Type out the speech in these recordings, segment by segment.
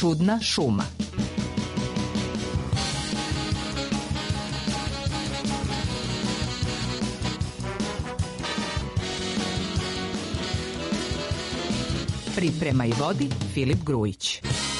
Čudna šuma. Priprema i vodi Filip Grujić.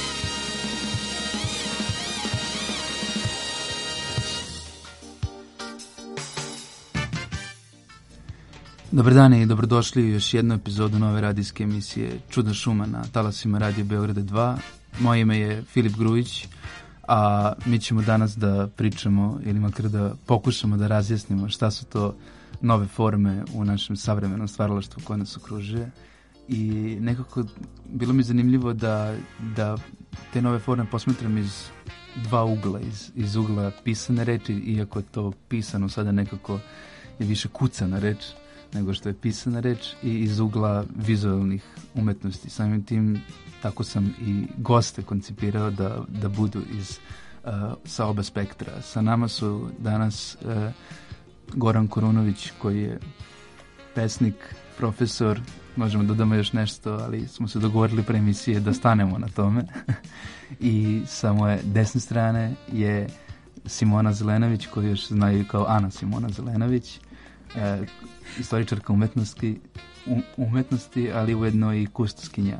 Dobar dan i dobrodošli u još jednu epizodu nove radijske emisije Čudna šuma na talasima Radio Beograda 2. Moje ime je Filip Grujić, a mi ćemo danas da pričamo ili makar da pokušamo da razjasnimo šta su to nove forme u našem savremenom stvaralaštvu koje nas okružuje. I nekako bilo mi zanimljivo da te nove forme posmatram iz dva ugla, iz ugla pisane reči, iako je to pisano sada nekako je više kucana reč nego što je pisana reč, i iz ugla vizualnih umetnosti. Samim tim tako sam i goste koncipirao da budu sa oba spektra. Sa nama su danas Goran Korunović, koji je pesnik, profesor, možemo dodamo još nešto, ali smo se dogovorili pre emisije da stanemo na tome. I sa moje desne strane je Simona Zelenović, koju još znaju kao Ana Simona Zelenović, istoričarka umetnosti, ali ujedno i kustoskinja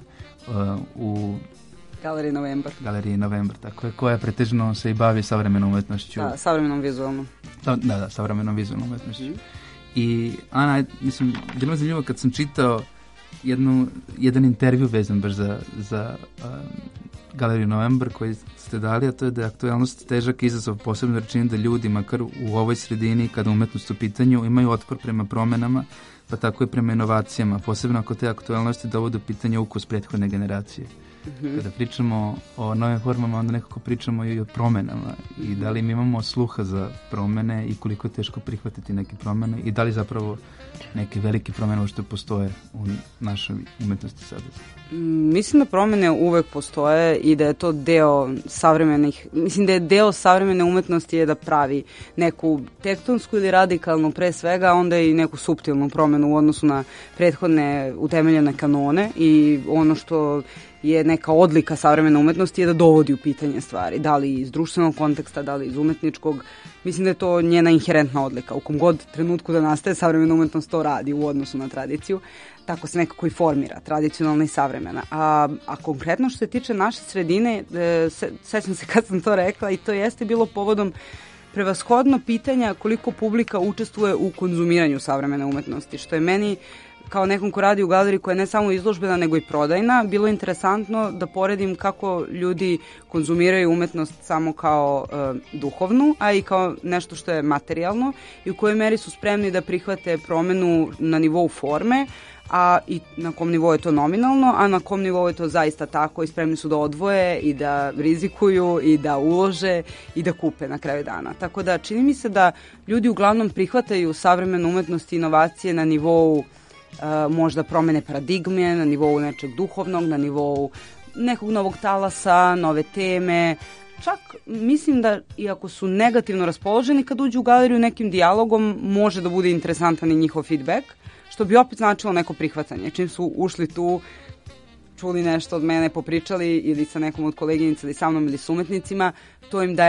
u Galeriji Novembar, tako je, koja pretežno se i bavi savremenom umetnošću. Da, savremenom vizualnom. Da, savremenom vizualnom umetnošću. I Ana, mislim, bilo mi zanimljivo kad sam čitao jedan intervju vezan baš za Galeriju Novembar koji ste dali, a to je da je aktuelnost težak izazov, posebno rečeni da ljudi, makar u ovoj sredini, kada umetnost u pitanju, imaju otpor prema promenama, pa tako i prema inovacijama, posebno ako te aktuelnosti dovode u pitanje ukus prethodne generacije. Kada pričamo o novim formama, onda nekako pričamo i o promenama i da li mi imamo sluha za promene i koliko je teško prihvatiti neke promene i da li zapravo neke velike promene što postoje u našoj umetnosti sada. Mislim da promene uvek postoje i da je to deo deo savremene umetnosti je da pravi neku tektonsku ili radikalnu pre svega, a onda i neku suptilnu promenu u odnosu na prethodne utemeljene kanone, i ono što je neka odlika savremene umetnosti je da dovodi u pitanje stvari, da li iz društvenog konteksta, da li iz umetničkog. Mislim da je to njena inherentna odlika. U kom god trenutku da nastaje, savremena umetnost to radi u odnosu na tradiciju. Tako se nekako i formira, tradicionalna i savremena. A konkretno što se tiče naše sredine, sećam se kad sam to rekla, i to jeste bilo povodom prevashodno pitanja koliko publika učestvuje u konzumiranju savremene umetnosti, što je meni kao nekom ko radi u galeriji koja je ne samo izložbena nego i prodajna, bilo interesantno da poredim kako ljudi konzumiraju umetnost samo kao duhovnu, a i kao nešto što je materijalno i u kojoj meri su spremni da prihvate promenu na nivou forme, a i na kom nivou je to nominalno, a na kom nivou je to zaista tako i spremni su da odvoje i da rizikuju i da ulože i da kupe na kraju dana. Tako da čini mi se da ljudi uglavnom prihvataju savremenu umetnost i inovacije na nivou možda promene paradigme, na nivou nečeg duhovnog, na nivou nekog novog talasa, nove teme. Čak mislim da iako su negativno raspoloženi, kad uđu u galeriju nekim dijalogom može da bude interesantan i njihov feedback, što bi opet značilo neko prihvatanje. Čim su ušli tu, čuli nešto od mene, popričali ili sa nekom od koleginica ili sa mnom ili s umetnicima, to im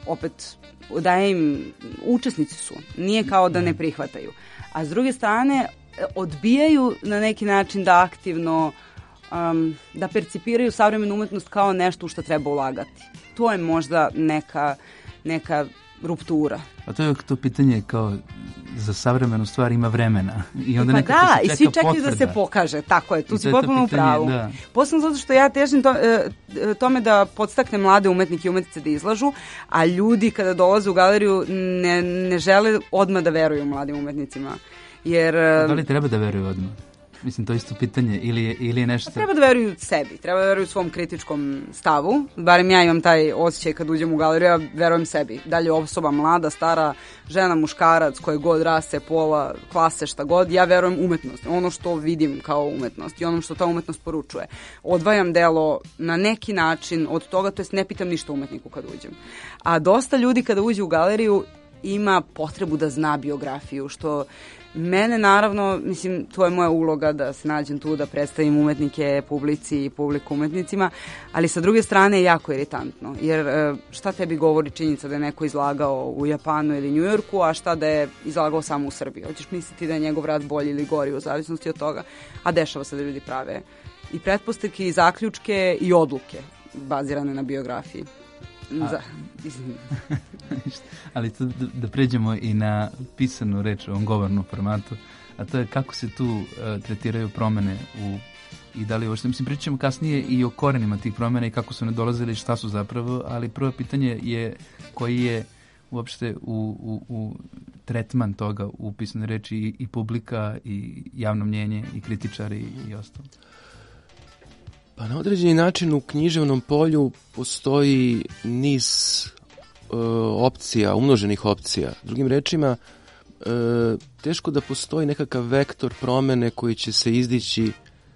daje im, učesnici su. Nije kao da ne prihvataju. A s druge strane, odbijaju na neki način da aktivno da percipiraju savremenu umetnost kao nešto u što treba ulagati. To je možda neka ruptura. A to je to pitanje kao za savremenu stvar ima vremena. I onda nekako se čeka i svi čekaju da se pokaže. Tako je, tu si potpuno u pravu. Da. Posebno zato što ja težim tome da podstakne mlade umetnike i umetnice da izlažu, a ljudi kada dolaze u galeriju ne žele odmah da veruju mladim umetnicima. Jer, da li treba da veruju odmah? Mislim, to je isto pitanje ili je nešto... Treba da veruju sebi, treba da veruju svom kritičkom stavu. Barem ja imam taj osjećaj kad uđem u galeriju, ja verujem sebi. Dalje osoba mlada, stara, žena, muškarac, koje god rase, pola, klase, šta god, ja verujem umetnost. Ono što vidim kao umetnost i ono što ta umetnost poručuje. Odvajam delo na neki način od toga, to jest ne pitam ništa umetniku kad uđem. A dosta ljudi kada uđe u galeriju ima potrebu da zna biografiju, što mene naravno, mislim, to je moja uloga da se nađem tu, da predstavim umetnike publici i publiku umetnicima, ali sa druge strane je jako iritantno, jer šta tebi govori činjenica da je neko izlagao u Japanu ili Njujorku, a šta da je izlagao samo u Srbiji? Hoćeš misliti da je njegov rad bolji ili gori u zavisnosti od toga, a dešava se da ljudi prave i pretpostavke i zaključke i odluke bazirane na biografiji. Ali to da pređemo i na pisanu reč u ovom govornom formatu, a to je kako se tu tretiraju promene i da li uopšte, mislim, pričamo kasnije i o korenima tih promena i kako su ne dolazili, šta su zapravo, ali prvo pitanje je koji je uopšte u tretman toga u pisanoj reči i publika i javno mnjenje i kritičari i ostalo. Pa na određeni način u književnom polju postoji niz opcija, umnoženih opcija. Drugim rečima, teško da postoji nekakav vektor promene koji će se izdići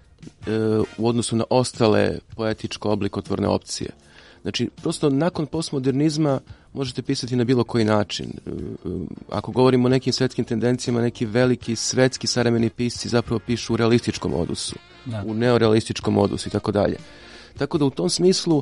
u odnosu na ostale poetičko oblikotvorne opcije. Znači, prosto nakon postmodernizma možete pisati na bilo koji način. Ako govorimo o nekim svetskim tendencijama, neki veliki svetski savremeni pisci zapravo pišu u realističkom odusu, u neorealističkom odusu i tako dalje. Tako da u tom smislu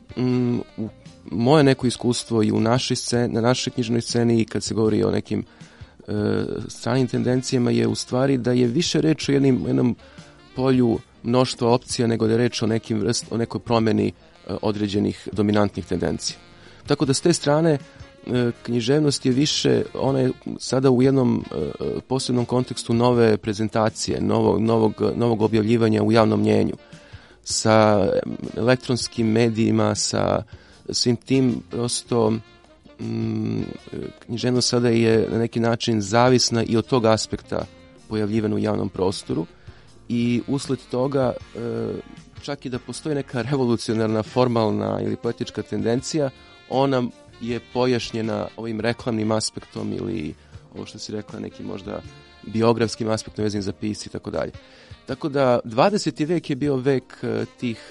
moje neko iskustvo i u našoj sceni, na našoj knjižnoj sceni i kad se govori o nekim stranim tendencijama je u stvari da je više reč o jednom polju mnoštva opcija nego da je reč o nekoj promeni određenih dominantnih tendencija. Tako da s te strane književnost je više, ona je sada u jednom posebnom kontekstu nove prezentacije, novog objavljivanja u javnom mnjenju, sa elektronskim medijima, sa svim tim prosto književnost sada je na neki način zavisna i od tog aspekta pojavljivana u javnom prostoru i usled toga čak i da postoji neka revolucionarna, formalna ili poetička tendencija, ona je pojašnjena ovim reklamnim aspektom ili ovo što si rekla, nekim možda biografskim aspektom vezanim za pisci i tako dalje. Tako da 20. vek je bio vek tih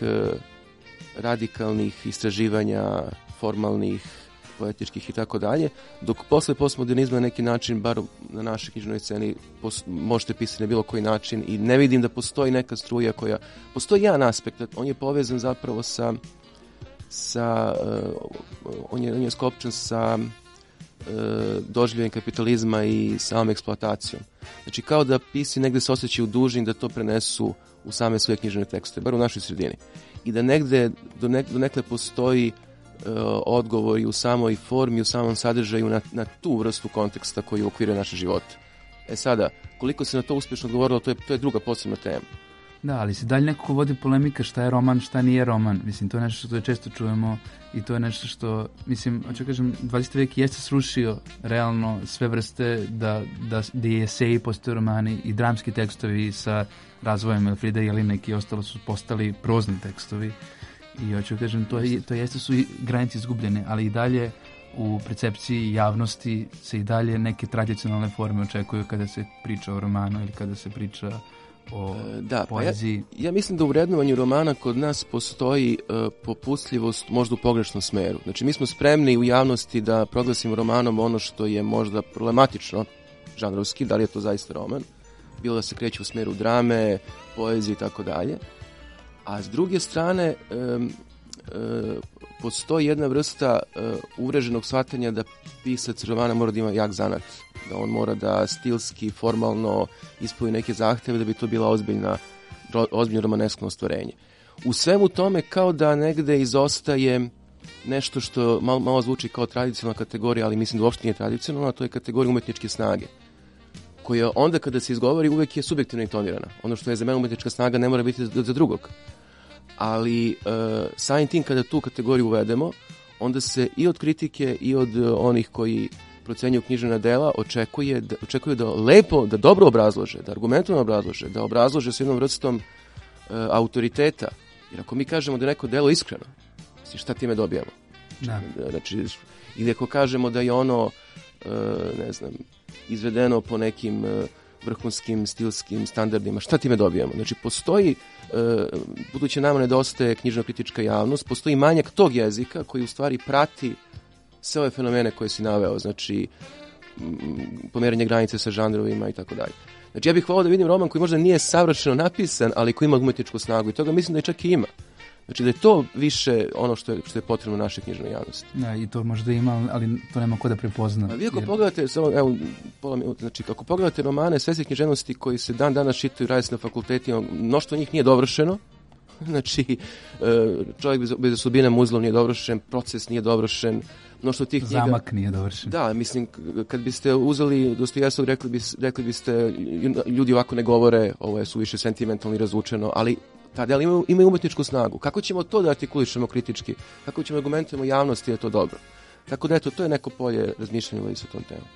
radikalnih istraživanja, formalnih, poetičkih i tako dalje, dok posle postmodernizma na neki način, bar na našoj knjižnoj sceni, možete pisati na bilo koji način i ne vidim da postoji neka struja koja... Postoji jedan aspekt, on je povezan zapravo on je skopčan sa doživljajem kapitalizma i samom eksploatacijom. Znači kao da pisci negde se osjećaju dužni da to prenesu u same svoje književne tekste, bar u našoj sredini. I da negde donekle postoji odgovor i u samoj formi, u samom sadržaju na tu vrstu konteksta koji uokviruje naše živote. Sada, koliko se na to uspješno odgovorilo, to je druga posebna tema. Da, ali se dalje nekako vodi polemika šta je roman, šta nije roman. Mislim, to je nešto što često čujemo i to je nešto što, mislim, hoću kažem, 20. vek jeste srušio realno sve vrste da je eseji postaju romani i dramski tekstovi sa razvojem Elfrida Jelinek i ostalo su postali prozni tekstovi. I hoću kažem, to jeste su granice izgubljene, ali i dalje u percepciji javnosti se i dalje neke tradicionalne forme očekuju kada se priča o romanu ili kada se priča o poeziji. Pa ja mislim da u vrednovanju romana kod nas postoji popustljivost možda u pogrešnom smeru. Znači mi smo spremni u javnosti da proglasimo romanom ono što je možda problematično žanrovski, da li je to zaista roman, bilo da se kreće u smeru drame, poezije i tako dalje. A s druge strane postoji jedna vrsta uvreženog shvatanja da pisac romana mora da ima jak zanat, da on mora da stilski, formalno ispuni neke zahteve da bi to bila ozbiljno romanesko ostvarenje. U svemu tome kao da negde izostaje nešto što malo zvuči kao tradicionalna kategorija, ali mislim da uopšte nije tradicionalna, to je kategorija umetničke snage, koja onda kada se izgovori uvek je subjektivno intonirana. Ono što je za mene umetnička snaga ne mora biti za drugog. Ali samim tim kada tu kategoriju uvedemo, onda se i od kritike i od onih koji procenjuju književna dela očekuju da lepo, da dobro obrazlože, da argumentovano obrazlože, da obrazlože s jednom vrstom autoriteta. Jer ako mi kažemo da je neko delo iskreno, šta time dobijamo? Znači, ili ako kažemo da je ono izvedeno po nekim vrhunskim stilskim standardima, šta time dobijamo? Znači, postoji, budući nama nedostaje knjižno-kritička javnost, postoji manjak tog jezika koji u stvari prati sve ove fenomene koje si naveo. Znači, pomeranje granice sa žanrovima i tako dalje. Znači ja bih volao da vidim roman koji možda nije savršeno napisan, ali koji ima umetničku snagu i toga mislim da i čak i ima. Znači da je to više ono što je potrebno našoj knjižnoj javnosti. Da, i to možda ima, ali to nema ko da prepozna. A vi ako pogledate, znači ako pogledate romane svetske književnosti koji se dan danas čitaju, radi se na fakultetima, mnoštvo njih nije dovršeno. Znači, čovjek bez sudbine muzlom nije dovršen, proces nije dovršen, mnoštvo tih knjiga... Zamak nije dovršen. Da, mislim, kad biste uzeli Dostojevskog, rekli biste, ljudi ovako ne govore, ovo je suviše sentimentalno i razvučeno, ali ta dela imaju umetničku snagu. Kako ćemo to da artikulišemo kritički? Kako ćemo argumentujemo javnosti da je to dobro? Tako da, eto, to je neko polje razmišljanja u sa tom temom.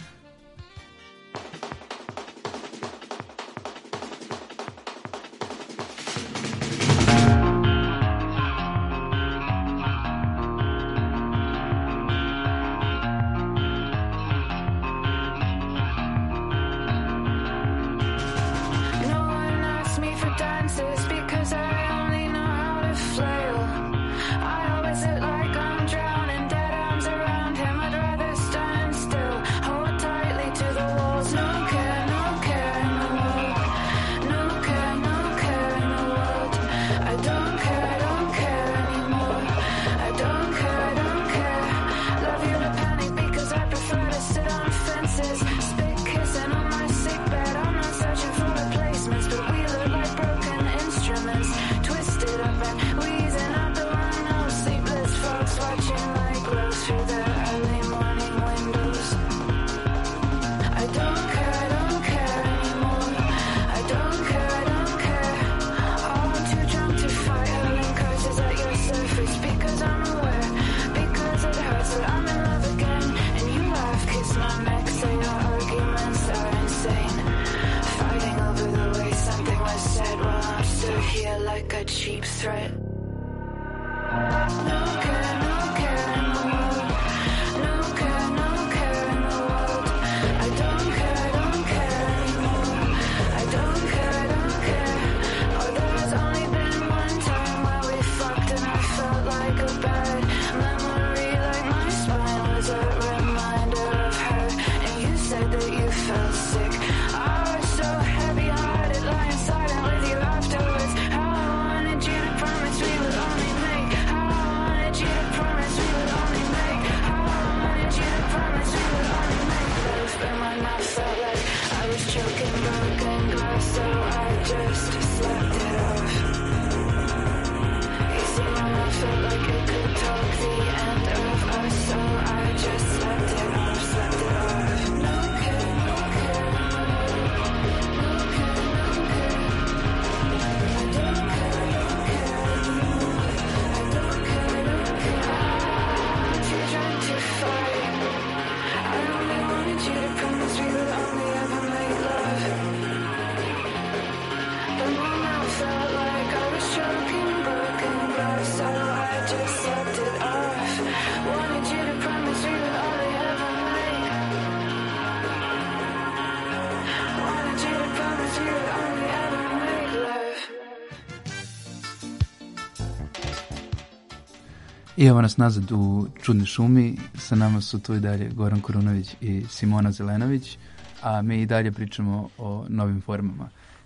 I evo nas nazad u Čudnoj šumi, sa nama su tu i dalje Goran Korunović i Simona Zelenović, a mi i dalje pričamo o novim formama.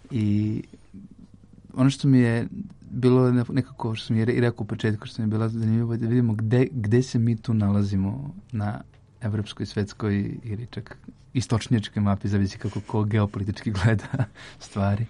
I ono što mi je bilo nekako, što sam i rekao u početku, što mi je bilo zanimljivo, da vidimo gde se mi tu nalazimo na evropskoj, svetskoj ili čak istočnjačkoj mapi, zavisi kako ko geopolitički gleda stvari.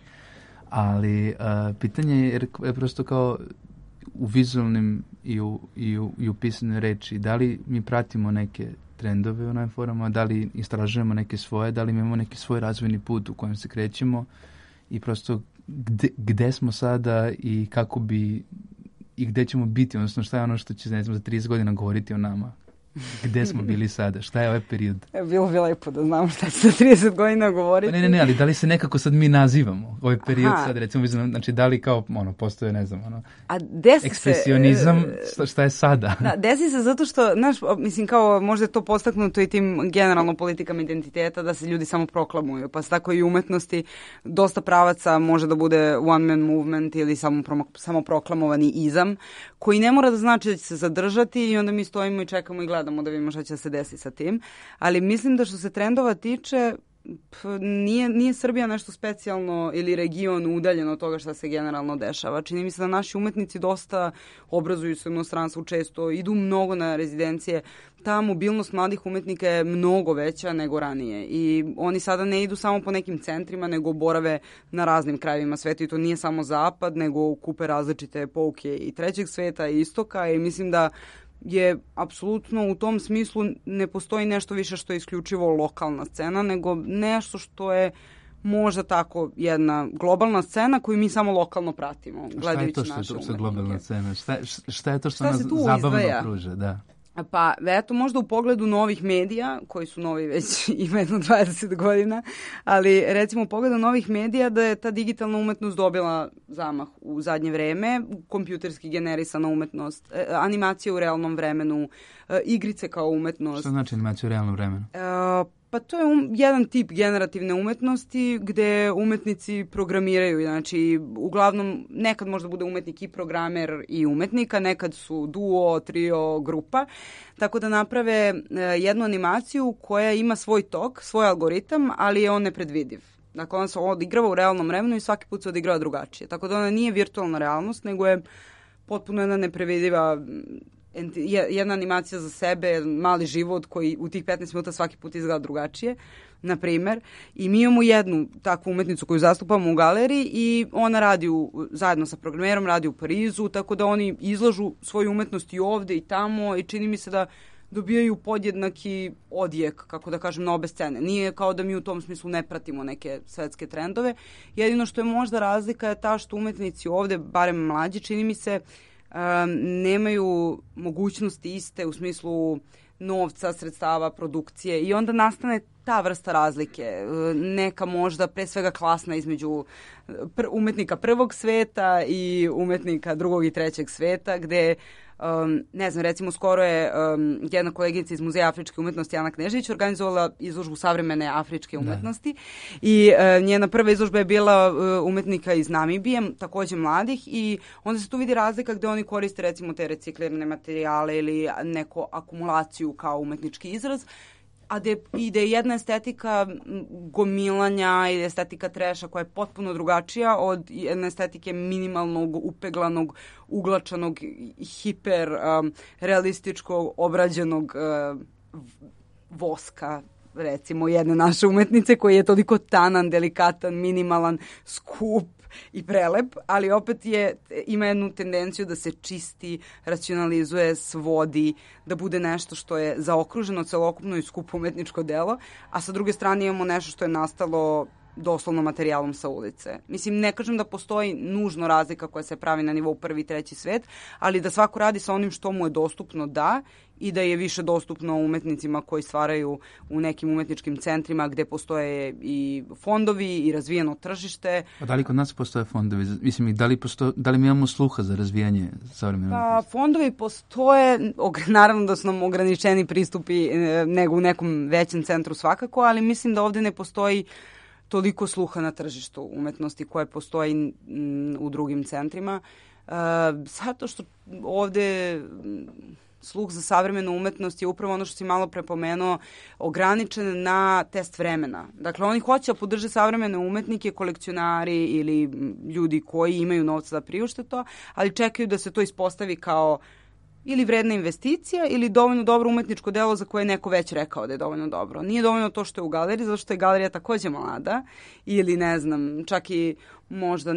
Ali pitanje je prosto kao u vizualnim i u pisanoj reči, da li mi pratimo neke trendove u novim formama, da li istražujemo neke svoje, da li imamo neki svoj razvojni put u kojem se krećemo i prosto gde smo sada i kako bi i gde ćemo biti, odnosno šta je ono što će, ne znam, za 30 godina govoriti o nama. Gde smo bili sada? Šta je ovaj period? Bilo bi lepo da znamo šta će za 30 godina govoriti. Pa ne, ali da li se nekako sad mi nazivamo ovaj period sad, recimo, znači da li kao, postoje, ne znam, ekspresionizam, šta je sada? Da, desi se zato što, znaš, mislim, kao možda je to postaknuto i tim generalno politikama identiteta da se ljudi samo proklamuju, pa tako i umetnosti dosta pravaca može da bude one man movement ili samo proklamovani izam, koji ne mora da znači da će se zadržati i onda mi stojimo i čekamo i gledamo gledamo da vidimo šta će se desi sa tim. Ali mislim da što se trendova tiče, nije Srbija nešto specijalno ili region udaljen od toga šta se generalno dešava. Čini mi se da naši umetnici dosta obrazuju se u inostranstvu, često idu mnogo na rezidencije. Ta mobilnost mladih umetnika je mnogo veća nego ranije i oni sada ne idu samo po nekim centrima, nego borave na raznim krajevima sveta i to nije samo zapad, nego kupe različite pouke i trećeg sveta i istoka i mislim da je apsolutno u tom smislu ne postoji nešto više što je isključivo lokalna scena, nego nešto što je možda tako jedna globalna scena koju mi samo lokalno pratimo, gledajući naše umetnike. Šta je to što je globalna scena? Šta je to što nas zabavno pruža? Da. Pa, eto, možda u pogledu novih medija, koji su novi već ima jedno 20 godina, ali recimo u pogledu novih medija da je ta digitalna umetnost dobila zamah u zadnje vreme, kompjuterski generisana umetnost, animacija u realnom vremenu, igrice kao umetnost. Šta znači animacija u realnom vremenu? Pa to je jedan tip generativne umetnosti gde umetnici programiraju, znači uglavnom nekad možda bude umetnik i programer i umetnika, nekad su duo, trio, grupa, tako da naprave jednu animaciju koja ima svoj tok, svoj algoritam, ali je on nepredvidiv. Dakle, ona se odigrava u realnom vremenu i svaki put se odigrava drugačije. Tako da ona nije virtualna realnost, nego je potpuno jedna neprevediva jedna animacija za sebe, mali život koji u tih 15 minuta svaki put izgleda drugačije, na primer. I mi imamo jednu takvu umetnicu koju zastupamo u galeriji i ona radi zajedno sa programerom, radi u Parizu, tako da oni izlažu svoju umetnost i ovde i tamo i čini mi se da dobijaju podjednaki odjek, kako da kažem, na obe scene. Nije kao da mi u tom smislu ne pratimo neke svetske trendove. Jedino što je možda razlika je ta što umetnici ovde, barem mlađi, čini mi se, nemaju mogućnosti iste u smislu novca, sredstava, produkcije i onda nastane ta vrsta razlike. Neka možda pre svega klasna između umetnika prvog sveta i umetnika drugog i trećeg sveta, gde ne znam, recimo skoro je jedna koleginica iz Muzeja afričke umetnosti, Ana Knežević, organizovala izložbu savremene afričke umetnosti i njena prva izložba je bila umetnika iz Namibije, takođe mladih i onda se tu vidi razlika gde oni koriste recimo te reciklirane materijale ili neku akumulaciju kao umetnički izraz, a da je jedna estetika gomilanja i estetika treša koja je potpuno drugačija od jedne estetike minimalnog, upeglanog, uglačanog, hiper realističkog, obrađenog voska, recimo jedne naše umetnice koji je toliko tanan, delikatan, minimalan, skup i prelep, ali opet ima jednu tendenciju da se čisti, racionalizuje, svodi, da bude nešto što je zaokruženo celokupno i skupo umetničko delo, a sa druge strane imamo nešto što je nastalo doslovno materijalom sa ulice. Mislim, ne kažem da postoji nužno razlika koja se pravi na nivou prvi i treći svet, ali da svako radi sa onim što mu je dostupno, da, i da je više dostupno umetnicima koji stvaraju u nekim umetničkim centrima gde postoje i fondovi i razvijeno tržište. A da li kod nas postoje fondovi? Mislim, da li mi imamo sluha za razvijanje savremene umetnosti? Pa, fondovi postoje, naravno da su nam ograničeni pristupi nego u nekom većem centru svakako, ali mislim da ovde ne postoji toliko sluha na tržištu umetnosti koje postoji u drugim centrima. Zato što ovde sluh za savremenu umetnost je upravo ono što si malo prepomenuo, ograničen na test vremena. Dakle, oni hoće da podrže savremene umetnike, kolekcionari ili ljudi koji imaju novca da priušte to, ali čekaju da se to ispostavi kao ili vredna investicija ili dovoljno dobro umetničko delo za koje je neko već rekao da je dovoljno dobro. Nije dovoljno to što je u galeriji, zato što je galerija takođe mlada ili ne znam, čak i možda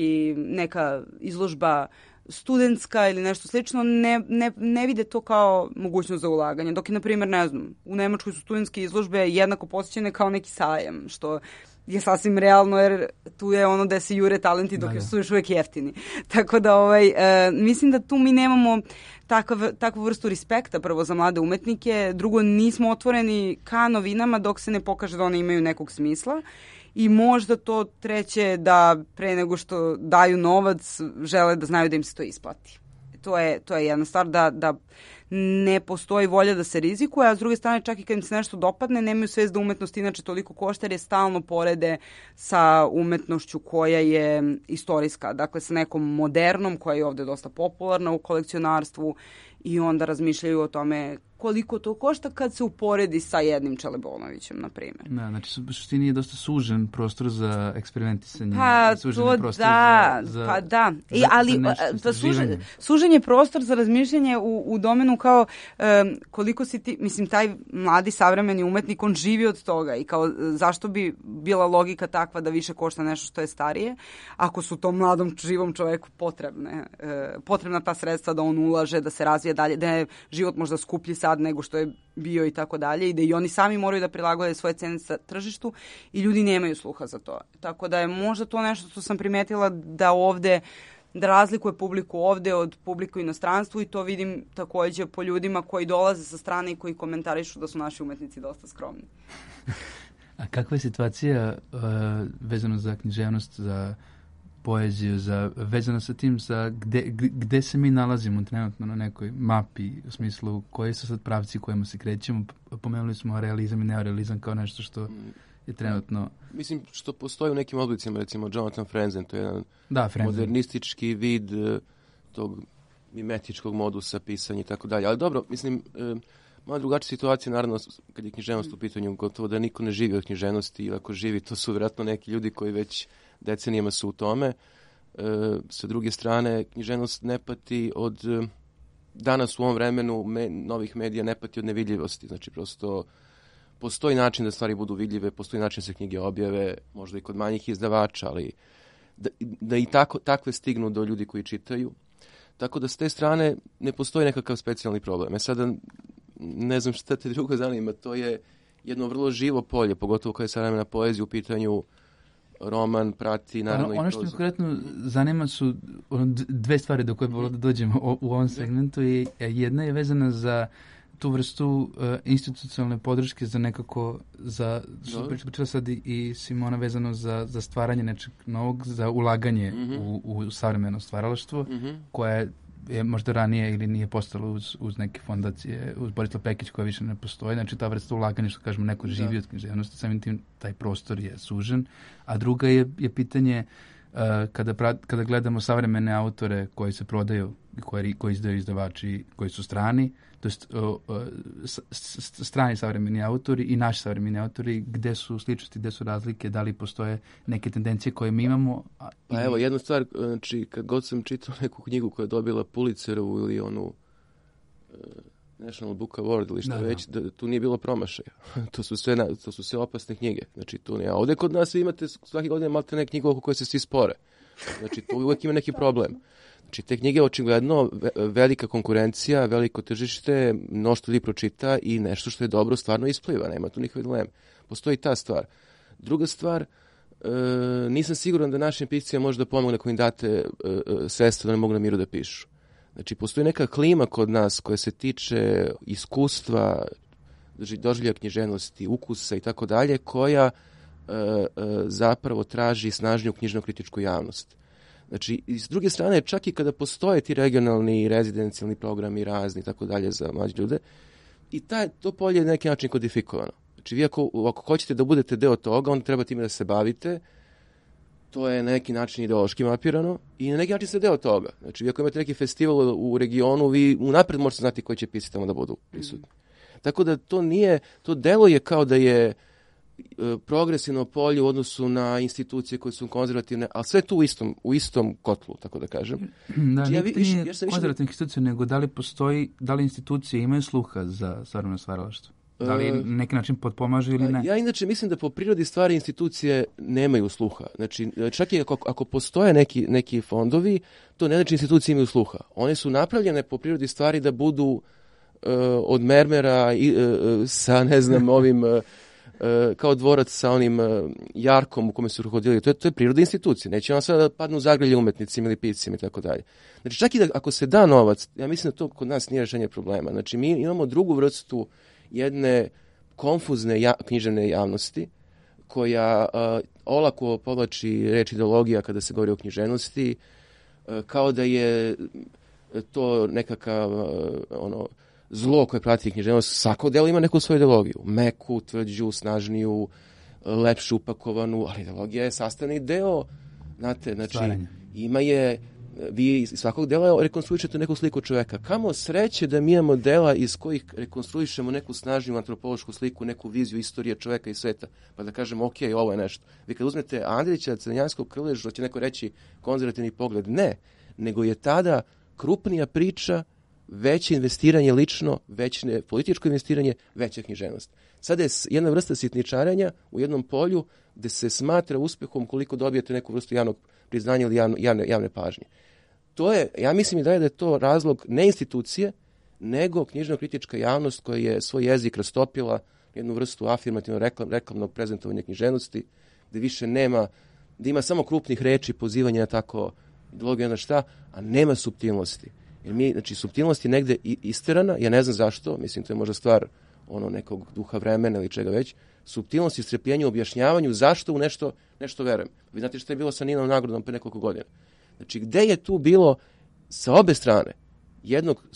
neka izložba studentska ili nešto slično, ne vide to kao mogućnost za ulaganje. Dok je, na primjer, ne znam, u Nemačkoj su studentske izložbe jednako posjećene kao neki sajam, što je sasvim realno jer tu je ono da se jure talenti dok su još uvek jeftini. Tako da mislim da tu mi nemamo takvu vrstu respekta prvo za mlade umetnike, drugo nismo otvoreni ka novinama dok se ne pokaže da one imaju nekog smisla i možda to treće da pre nego što daju novac žele da znaju da im se to isplati. To je jedna stvar da ne postoji volja da se rizikuje, a s druge strane čak i kad im se nešto dopadne, nemaju svest da umetnost inače toliko košta jer je stalno porede sa umetnošću koja je istorijska, dakle sa nekom modernom koja je ovde dosta popularna u kolekcionarstvu i onda razmišljaju o tome koliko to košta kad se uporedi sa jednim Čelebonovićem, na primjer. Da, znači u suštini je dosta sužen prostor za eksperimentisanje. Pa to da, pa da. Sužen je prostor za razmišljanje u domenu kao koliko si ti, mislim, taj mladi savremeni umetnik, on živi od toga i kao zašto bi bila logika takva da više košta nešto što je starije, ako su tom mladom živom čoveku potrebna ta sredstva da on ulaže, da se razvija dalje, da je život možda skuplji sad nego što je bio i tako dalje i da i oni sami moraju da prilagode svoje cene sa tržištu i ljudi nemaju sluha za to. Tako da je možda to nešto što sam primetila da ovde da razlikuje publiku ovde od publiku u inostranstvu i to vidim takođe po ljudima koji dolaze sa strane i koji komentarišu da su naši umetnici dosta skromni. A kakva je situacija vezano za književnost, za poeziju, vezano sa tim gde se mi nalazimo trenutno na nekoj mapi, u smislu koji su sad pravci kojima se krećemo? Pomenuli smo realizam i neorealizam kao nešto što je trenutno... Mislim, što postoji u nekim oblicima, recimo Jonathan Franzen, to je jedan modernistički vid tog mimetičkog modusa pisanja i tako dalje. Ali dobro, mislim, malo drugačija situacija, naravno, kad je književnost u pitanju, gotovo da niko ne živi od književnosti, ili ako živi, to su vjerojatno neki ljudi koji već decenijama su u tome. Sa druge strane, književnost ne pati od, danas u ovom vremenu novih medija ne pati od nevidljivosti. Znači, prosto postoji način da stvari budu vidljive, postoji način da se knjige objave, možda i kod manjih izdavača, ali da i takve stignu do ljudi koji čitaju. Tako da s te strane ne postoji nekakav specijalni problem. Sada ne znam šta te drugo zanima, to je jedno vrlo živo polje, pogotovo kada je savremena poezija u pitanju, roman prati naravno i prozu. Ono što me konkretno zanima su dve stvari do koje bi volio da dođemo u ovom segmentu. Jedna je vezana za tu vrstu institucionalne podrške za nekako, što pričala sad i Simona, vezano za stvaranje nečeg novog, za ulaganje u savremeno stvaralaštvo, koje je možda ranije ili nije postalo uz neke fondacije, uz Borislav Pekić koja više ne postoji. Znači ta vrsta ulaganja, što kažemo, neko živi od književnosti, samim tim taj prostor je sužen. A druga je pitanje kada gledamo savremene autore koji se prodaju, koji izdaju izdavači koji su strani, to jest strani savremeni autori i naši savremeni autori, gde su sličnosti, gde su razlike, da li postoje neke tendencije koje mi imamo? Pa evo, jedna stvar, znači, kad god sam čitao neku knjigu koja je dobila Pulitzerovu ili onu National Book Award ili što već, da tu nije bilo promašaja. To su sve opasne knjige. Znači, tu nije. A ovdje kod nas vi imate svake godine malte neke knjige oko koje se svi spore. Znači, tu uvijek ima neki problem. Znači, te knjige očigledno velika konkurencija, veliko tržište, mnoštvo ljudi pročita i nešto što je dobro stvarno ispliva. Nema tu nikakve dileme. Postoji ta stvar. Druga stvar, nisam siguran da našim piscima može da pomogne ako im date sredstva da ne mogu na miru da pišu. Znači, postoji neka klima kod nas koja se tiče iskustva, doživlja književnosti, ukusa i tako dalje, koja zapravo traži snažniju knjižno-kritičku javnost. Znači, i s druge strane, čak i kada postoje ti regionalni i rezidencijalni programi razni i tako dalje za mlađe ljude, i to polje je na neki način kodifikovano. Znači, vi ako hoćete da budete deo toga, onda treba time da se bavite. To je na neki način ideološki mapirano i na neki način ste deo toga. Znači, vi ako imate neki festival u regionu, vi unapred možete znati koji će pisci tamo da budu prisutni. Tako da to delo je kao da je progresivno polje u odnosu na institucije koje su konzervativne, ali sve tu u istom kotlu, tako da kažem. Da, nije konzervativna institucija, nego da li institucije imaju sluha za savremeno stvaralaštvo? Da li na neki način potpomažu ili ne? Ja inače mislim da po prirodi stvari institucije nemaju sluha. Znači, čak i ako postoje neki fondovi, to ne znači institucije imaju sluha. One su napravljene po prirodi stvari da budu od mermera sa, ne znam, ovim kao dvorac sa onim jarkom u kome su hodili. To je priroda institucije. Neće vam sada da padnu zagrlje umetnicima ili piscima i tako dalje. Znači, čak i da ako se da novac, ja mislim da to kod nas nije rešenje problema. Znači, mi imamo drugu vrstu jedne konfuzne književne javnosti koja olako povlači reč ideologija kada se govori o književnosti, kao da je to nekakav zlo koje prati književnost. Svako delo ima neku svoju ideologiju. Meku, tvrđu, snažniju, lepšu upakovanu, ali ideologija je sastavni deo, znate, znači ima je vi iz svakog dela rekonstruišete neku sliku čoveka. Kamo sreće da mi imamo dela iz kojih rekonstruišemo neku snažniju antropološku sliku, neku viziju istorije čoveka i sveta, pa da kažemo ok, ovo je nešto. Vi kad uzmete Andrića, Crnjanskog, Krležu, će neko reći konzervativni pogled. Ne, nego je tada krupnija priča, veće investiranje lično, veće političko investiranje, veća književnost. Sada je jedna vrsta sitničarenja u jednom polju gde se smatra uspehom koliko dobijete neku vrstu javnog priznanja ili javne pažnje. To je, ja mislim da je to razlog ne institucije, nego književno-kritička javnost koja je svoj jezik rastopila jednu vrstu afirmativno reklamnog prezentovanja književnosti, gde više nema, gde ima samo krupnih reči, pozivanja na tako ideologiju na šta, a nema suptilnosti. Jer znači, suptilnost je negde isterana, ja ne znam zašto, mislim to je možda stvar nekog duha vremena ili čega već, suptilnost i strpljenje u objašnjavanju zašto u nešto verujem. Vi znate što je bilo sa Ninom nagradom pre nekoliko godina. Znači, gde je tu bilo sa obe strane jednog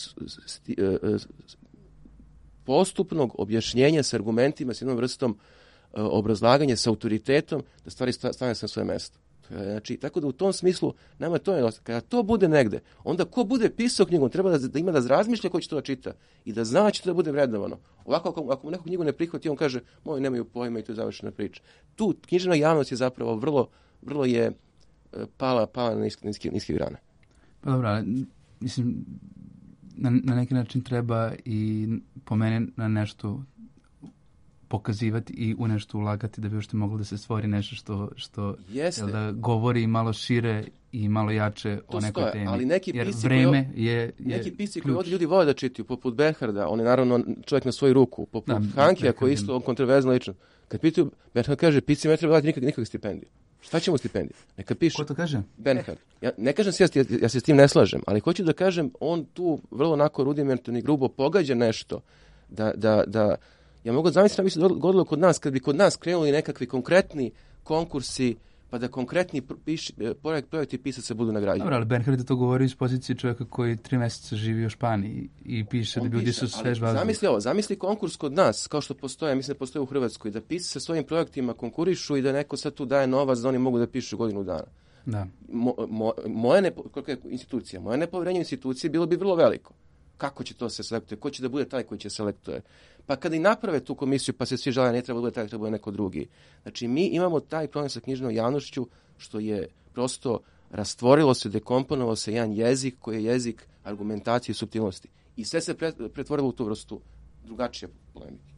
postupnog objašnjenja sa argumentima, s jednom vrstom obrazlaganja, sa autoritetom, da stvari stane na svoje mesto. Znači, tako da u tom smislu nama to je dosta. Kada to bude negde, onda ko bude pisao knjigu, treba da ima da razmišlja ko će to da čita i da zna će to da bude vrednovano. Ovako, ako mu neku knjigu ne prihvati, on kaže, moji nemaju pojma i to je završena priča. Tu književna javnost je zapravo vrlo je pala na niske grane. Pa dobro, mislim, na neki način treba i po mene na nešto pokazivati i u nešto ulagati da bi uopšte moglo da se stvori nešto što da govori malo šire i malo jače o nekoj temi. Ali neki jer pisci vreme neki pisci koji ovdje ljudi vole da čitaju, poput Bernharda, on je naravno čovjek na svoju ruku, poput Hankija koji je isto kontroverzno lično. Kad pitaju, Bernhard kaže, pisci ne treba dati nikakve stipendije. Šta ćemo stipendije? Neka piše. Ko to kaže? Bernhard. Ja ne kažem ja se s tim ne slažem, ali hoću da kažem, on tu vrlo onako rudimentarno i grubo pogađa nešto da ja mogu zamisliti da bi se dogodilo kod nas, kad bi kod nas krenuli nekakvi konkretni konkursi, pa da konkretni projekti pisaca budu nagrađeni. Dobro, ali Bernhard je to govorio iz pozicije čovjeka koji 3 mjeseca živi u Španiji i piše da ljudi su svež vazduh. Zamisli konkurs kod nas, kao što postoje, mislim da postoje u Hrvatskoj, da pisci sa svojim projektima konkurišu i da neko sad tu daje novac da oni mogu da pišu godinu dana. Da. Moja nepoverenje u institucije bilo bi vrlo veliko. Kako će to se selektuje? Ko će da bude taj koji će selektuje? Pa kada i naprave tu komisiju, pa se svi žale, ne treba da bude taj, treba da bude neko drugi. Znači, mi imamo taj problem sa književnom javnošću, što je prosto rastvorilo se, dekomponovalo se jedan jezik koji je jezik argumentacije i suptilnosti. I sve se pretvorilo u tu vrstu drugačije polemike.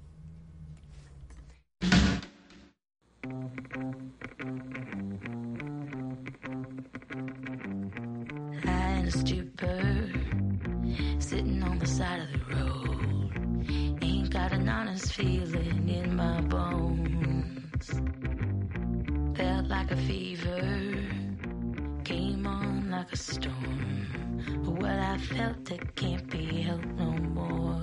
Sitting on the side of the road, ain't got an honest feeling in my bones. Felt like a fever, came on like a storm. But what I felt, it can't be helped no more.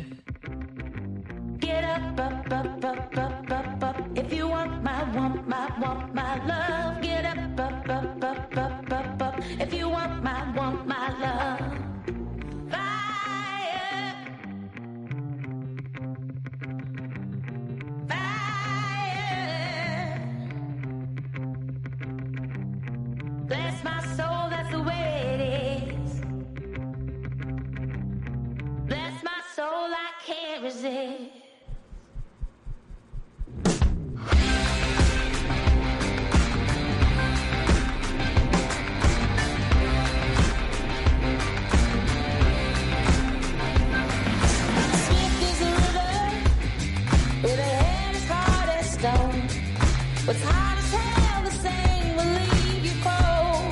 Get up, up, up, up, up, up, up. If you want my love. Get up, up, up, up, up, up, up. If you want my love. Bless my soul, that's the way it is. Bless my soul, I can't resist. Swift as a river, with a head as hard as stone. What's hard as hell, the same will leave you cold.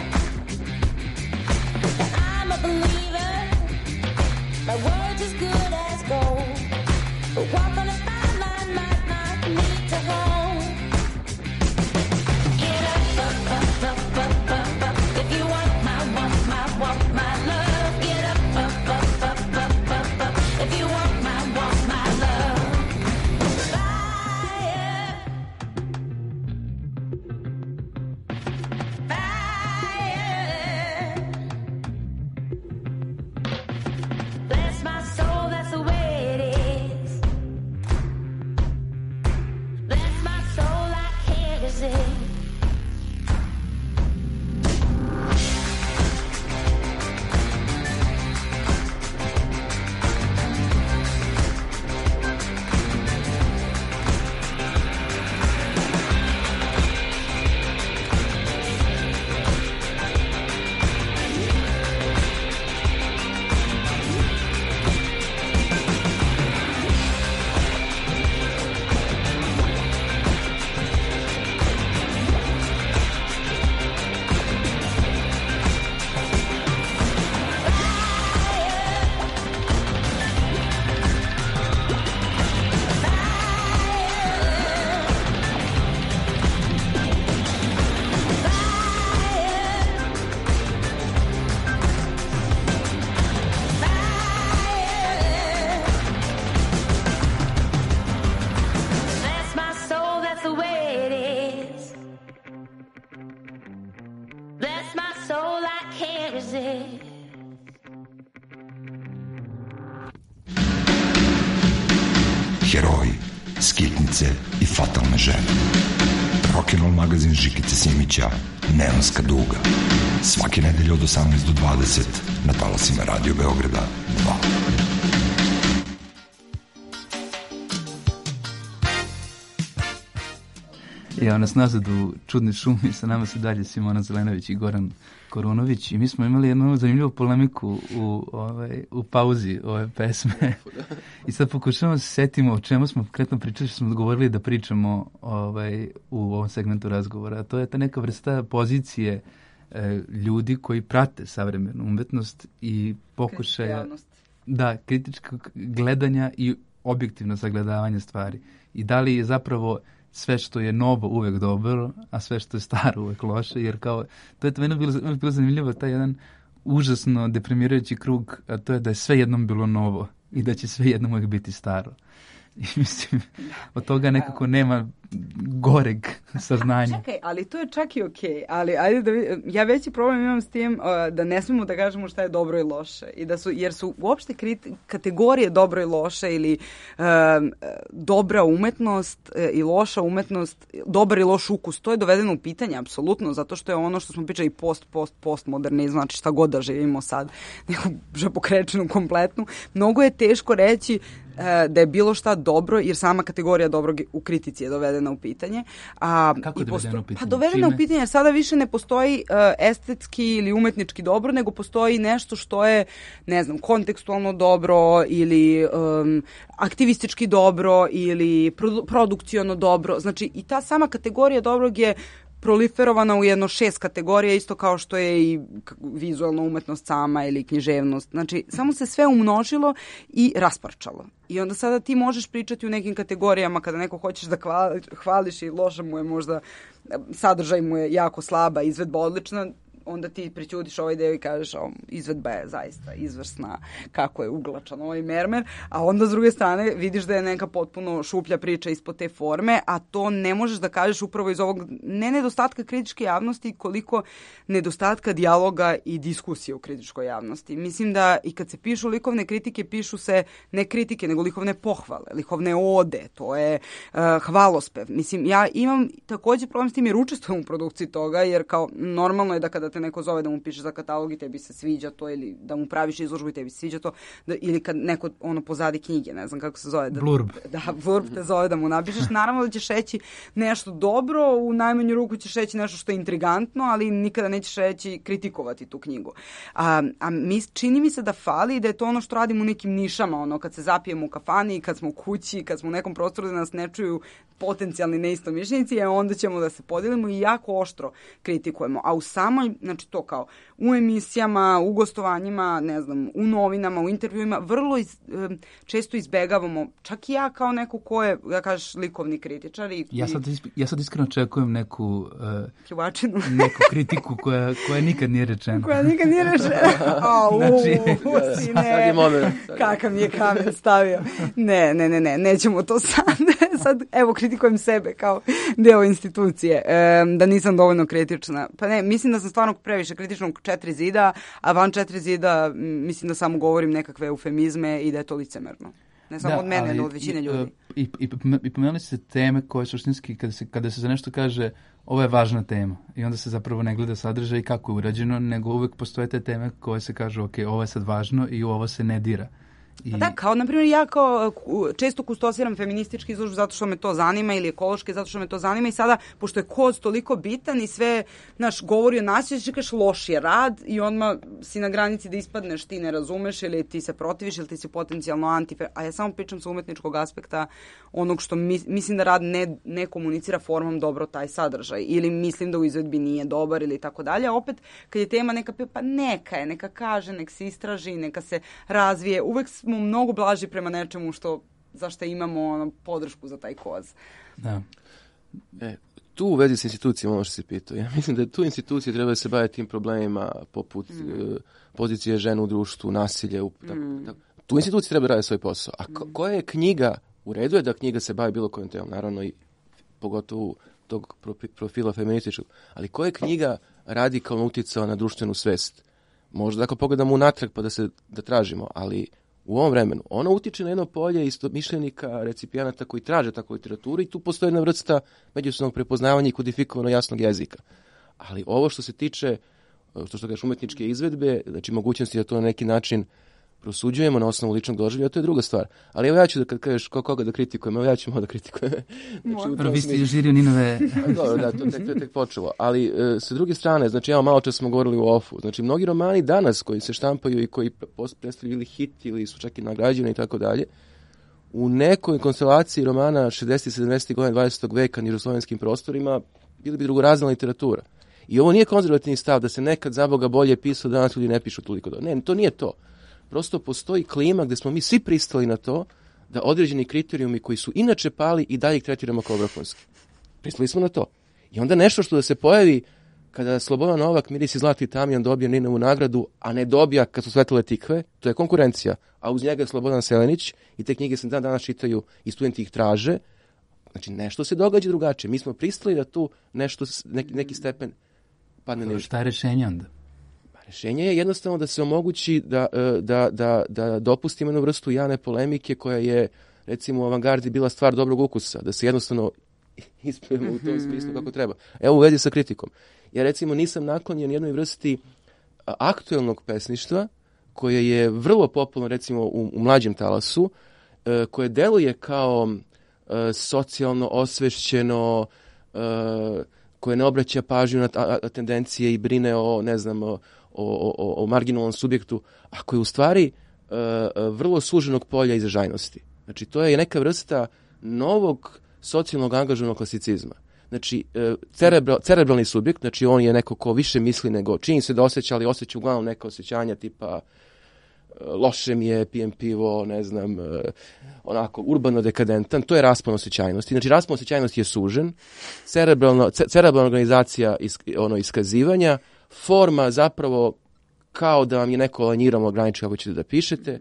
I'm a believer, my word's as good as gold. But walk on a fine line might not lead to home. Get up, up, up, up, up, up, up. If you want my love. Get up, up, up, up, up, up, up. If you want my love. Fire. Fire. Bless my soul, that's the way it is. heroji, skitnice i fatalne žene. Rock'n'Roll magazin Žikice Simića, Neonska duga. Svake nedelje od 18 do 20 na talasima Radio Beograda 2. Evo nas nazad u Čudnoj šumi, sa nama se dalje Simona Zelenović i Goran Korunović i mi smo imali jednu zanimljivu polemiku u pauzi ove pesme i sad pokušavamo se setimo o čemu smo konkretno pričali, što smo govorili da pričamo u ovom segmentu razgovora, a to je ta neka vrsta pozicije ljudi koji prate savremenu umetnost i pokušaja kritičkog gledanja i objektivno sagledavanje stvari. I da li je zapravo sve što je novo uvek dobro, a sve što je staro uvek loše, jer kao, to je meni bilo zanimljivo, taj jedan užasno deprimirajući krug, a to je da je sve jednom bilo novo i da će sve jednom uvek biti staro. I mislim, od toga nekako nema goreg saznanja. Čekaj, ali to je čak i okej. Ali ajde da ja veći problem imam s tim da ne smemo da kažemo šta je dobro i loše. I da jer su uopšte kategorije dobro i loše ili dobra umetnost i loša umetnost, dobar i loš ukus, to je dovedeno u pitanje, apsolutno, zato što je ono što smo pričali postmodernizam, znači šta god da živimo sad, neku žapokrečenu kompletnu. Mnogo je teško reći da je bilo šta dobro, jer sama kategorija dobrog u kritici je dovedena u pitanje. Kako je dovedena u pitanje? Pa dovedena u pitanje, jer sada više ne postoji estetski ili umetnički dobro, nego postoji nešto što je, ne znam, kontekstualno dobro ili aktivistički dobro ili produkciono dobro. Znači, i ta sama kategorija dobrog je proliferovana u jedno 6 kategorija, isto kao što je i vizualna umetnost sama ili književnost. Znači, samo se sve umnožilo i rasparčalo. I onda sada ti možeš pričati u nekim kategorijama kada neko hoćeš da hvališ i loša mu je možda, sadržaj mu je jako slaba, izvedba odlična, onda ti prećudiš ovaj deo i kažeš izvedba je zaista izvrsna, kako je uglačan ovaj mermer, a onda s druge strane vidiš da je neka potpuno šuplja priča ispod te forme, a to ne možeš da kažeš upravo iz ovog ne nedostatka kritičke javnosti, koliko nedostatka dijaloga i diskusije u kritičkoj javnosti. Mislim da i kad se pišu likovne kritike, pišu se ne kritike, nego likovne pohvale, likovne ode, to je hvalospev. Mislim, ja imam takođe problem s tim jer učestvujem u produkciji toga, jer kao normalno je da kada te neko zove da mu piše za katalog i tebi se sviđa to, ili da mu praviš izložbu i tebi se sviđa to, ili kad neko pozadi knjige, ne znam kako se zove. Blurb. Blurb te zove da mu napišeš. Naravno da ćeš reći nešto dobro, u najmanju ruku ćeš reći nešto što je intrigantno, ali nikada nećeš reći kritikovati tu knjigu. Čini mi se da fali i da je to ono što radimo u nekim nišama, kad se zapijemo u kafani, kad smo u kući, kad smo u nekom prostoru da nas ne čuju potencijalni neistomišljenici, onda ćemo da se podelimo i jako oštro kritikujemo. A u samoj, znači to kao u emisijama, u gostovanjima, ne znam, u novinama, u intervjuima, vrlo često izbegavamo, čak i ja kao neko ko je, da kažeš, likovni kritičar. Ja sad iskreno očekujem neku kritiku koja nikad nije rečena. Koja nikad nije rečena? Kakav mi je kamen stavio. Ne, nećemo to sad, evo, kritikujem sebe kao deo institucije, da nisam dovoljno kritična. Pa ne, mislim da sam stvarno previše kritična u 4 zida, a van 4 zida mislim da samo govorim nekakve eufemizme i da je to licemerno. Ne samo od mene, nego od većine ljudi. I pomenuli se teme koje suštinski, kada se za nešto kaže ovo je važna tema i onda se zapravo ne gleda sadržaj i kako je urađeno, nego uvek postoje te teme koje se kažu ok, ovo je sad važno i u ovo se ne dira. Da, kao na primjer ja kao često kustosiram feministički izložbu zato što me to zanima ili ekološki zato što me to zanima i sada, pošto je kod toliko bitan i sve, govori o nasilju, čekaš loš je rad i odmah si na granici da ispadneš, ti ne razumeš ili ti se protiviš ili ti si potencijalno a ja samo pričam sa umetničkog aspekta onog što mislim da rad ne komunicira formom dobro taj sadržaj ili mislim da u izvedbi nije dobar ili tako dalje. Opet, kad je tema neka kaže, nek se istraži, neka se razvije, uvek smo mnogo blaži prema nečemu za što imamo podršku za taj koz. Da. Tu u vezi s institucijama, ono što si pitao, ja mislim da tu institucije treba da se bave tim problemima poput pozicije žena u društvu, nasilje. Tu institucije treba raditi svoj posao. A koja je knjiga, u redu je da knjiga se bavi bilo kojom temom, naravno i pogotovo tog profila feminističkog, ali koja je knjiga radikalno uticala na društvenu svest? Možda ako pogledamo unatrag pa da tražimo, ali u ovom vremenu, ona utiče na jedno polje istomišljenika, recipijenata koji traže takvu literaturu i tu postoji jedna vrsta međusobnog prepoznavanja i kodifikovano jasnog jezika. Ali ovo što se tiče, što kažeš, umetničke izvedbe, znači mogućnosti da to na neki način prosuđujemo na osnovu ličnog doživlja, to je druga stvar. Ali evo ja ću da, kad kažeš koga da kritikujem, evo ja ću malo da kritikujem. Prvo, vi ste žirio Ninove. Dobro, da, to je tek počelo. Ali sa druge strane, znači evo malo čas smo govorili u ofu, znači mnogi romani danas koji se štampaju i koji predstavljaju ili hit ili su čak i nagrađeni i tako dalje, u nekoj konstelaciji romana 60. 70. godina 20. veka na jugoslovenskim prostorima bili bi drugorazredna literatura. I ovo nije konzervativni stav da se nekad za Boga bolje pisao, danas ljudi ne pišu toliko dobro. Ne, to nije to. Prosto postoji klima gde smo mi svi pristali na to da određeni kriterijumi koji su inače pali i dalje ih tretiramo kao vrhunski. Pristali smo na to. I onda nešto što da se pojavi kada Slobodan Novak, Miris i Zlatni tamjan dobije Ninovu nagradu, a ne dobija kad su Svetlele tikve, to je konkurencija. A uz njega je Slobodan Selenić i te knjige se danas čitaju i studenti ih traže. Znači nešto se događa drugačije. Mi smo pristali da tu nešto, neki stepen padne niže. Šta je rešenje onda? Rešenje je jednostavno da se omogući da dopustimo jednu vrstu javne polemike koja je, recimo, u avangardi bila stvar dobrog ukusa, da se jednostavno ispravimo u tom smislu kako treba. Evo u vezi sa kritikom. Ja, recimo, nisam naklonjen jednoj vrsti aktuelnog pesništva, koje je vrlo popularno, recimo, u mlađem talasu, koje deluje kao socijalno osvešćeno, koje ne obraća pažnju na tendencije i brine o, ne znam, o marginalnom subjektu, a koji je u stvari vrlo suženog polja izražajnosti. Znači, to je neka vrsta novog socijalnog angažovanog klasicizma. Znači, cerebralni subjekt, znači on je neko ko više misli nego čini se da osjeća, ali osjeća uglavnom neka osjećanja tipa loše mi je, pijem pivo, ne znam, onako urbano dekadentan, to je raspon osjećajnosti. Znači, raspon osjećajnosti je sužen, cerebralna organizacija iskazivanja, forma zapravo kao da vam je neko lanjiramo ograničio kako ćete da pišete,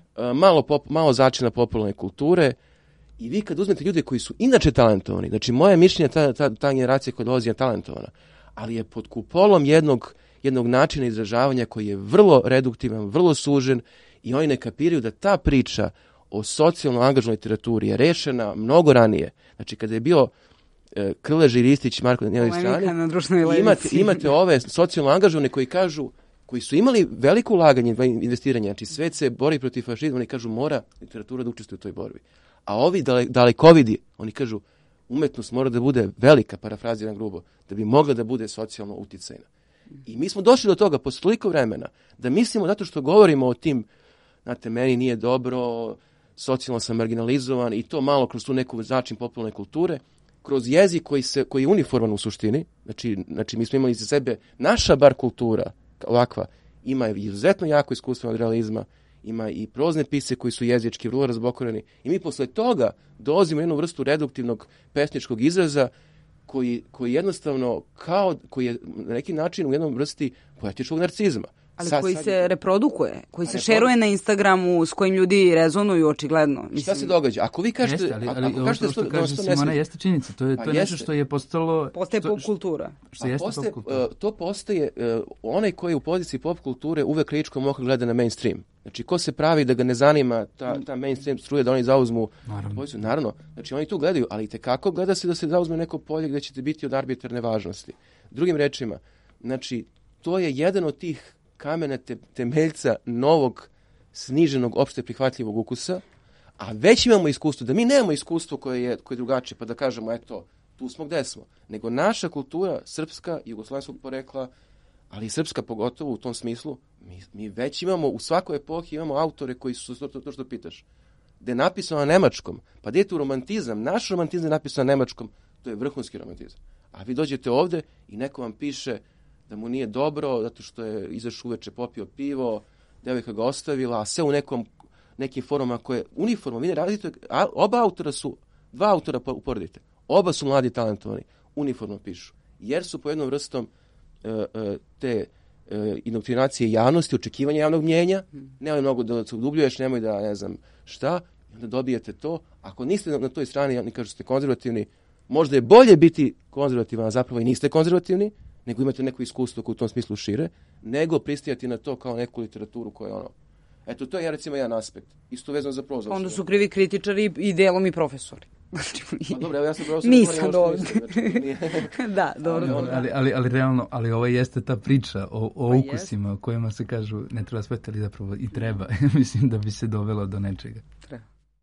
malo začina popularne kulture. I vi kad uzmete ljude koji su inače talentovani, znači moje mišljenje ta generacija koja dolazi je talentovana, ali je pod kupolom jednog načina izražavanja koji je vrlo reduktivan, vrlo sužen i oni ne kapiraju da ta priča o socijalno angažnoj literaturi je rešena mnogo ranije. Znači kada je bio Krlež i Ristić, Marko na njenoj strani, imate ove socijalno angažovane koji su imali veliko ulaganje i investiranje, znači svet se bori protiv fašizma, oni kažu mora literatura da učestvuje u toj borbi. A ovi dalekovidi, oni kažu umetnost mora da bude velika, parafraziram grubo, da bi mogla da bude socijalno uticajna. I mi smo došli do toga posle toliko vremena da mislimo zato što govorimo o tim, znate, meni nije dobro, socijalno sam marginalizovan i to malo kroz tu neku začin popularne kulture, kroz jezik koji je uniforman u suštini, znači mi smo imali za sebe, naša bar kultura ovakva, ima izuzetno jako iskustvo od realizma, ima i prozne pisce koji su jezički vrlo razbokoreni i mi posle toga dolazimo jednu vrstu reduktivnog pesničkog izraza koji jednostavno koji je na neki način u jednom vrsti poetičkog narcizma. Ali koji se reprodukuje, koji se šeruje na Instagramu, s kojim ljudi rezonuju očigledno. Mislim. Šta se događa? Ako vi kažete... Jeste, ali što kaže Simona jeste činjenica. To je nešto što je postalo... Postaje pop kultura. To postaje... Onaj koji je u poziciji pop kulture uvek kritičkom oka gleda na mainstream. Znači, ko se pravi da ga ne zanima ta mainstream struje, da oni zauzmu... Naravno. Znači, oni tu gledaju, ali itekako gleda se da se zauzme neko polje gde ćete biti od arbitrarne važnosti. Drugim rečima, znači, to je jedan od tih kamena temeljca novog, sniženog, opšte prihvatljivog ukusa, a već imamo iskustvo, da mi nemamo iskustvo koje je drugačije, pa da kažemo, eto, tu smo gde smo. Nego naša kultura, srpska, jugoslovenskog porekla, ali i srpska pogotovo u tom smislu, mi već imamo, u svakoj epohi imamo autore koji su, to što pitaš, gde je napisano na nemačkom, pa gde je tu romantizam, naš romantizam je napisano na nemačkom, to je vrhunski romantizam. A vi dođete ovde i neko vam piše da mu nije dobro, zato što je izašao uveče, popio pivo, devojka ga ostavila, a sve u nekim formama koje uniformom, vi ne radite, oba autora su, dva autora uporedite, oba su mladi talentovani, uniformno pišu, jer su po jednom vrstom te indoktrinacije javnosti, očekivanja javnog mnjenja, nemoj mnogo da se udubljuješ, nemoj da ne znam šta, i onda dobijete to. Ako niste na toj strani, oni kažu ste konzervativni, možda je bolje biti konzervativan, a zapravo i niste konzervativni, nego imate neko iskustvo koje u tom smislu šire, nego pristajati na to kao neku literaturu koja je ono... Eto, to je recimo jedan aspekt. Isto vezano za prozu. Onda su krivi kritičari i delom i profesori. Pa dobro, evo ja sam profesor. Nisam ovde. Da, dobro. Ali realno, ali ovo jeste ta priča o Pa ukusima o kojima se kažu ne treba smeti, ali zapravo i treba. Mislim da bi se dovelo do nečega. Treba.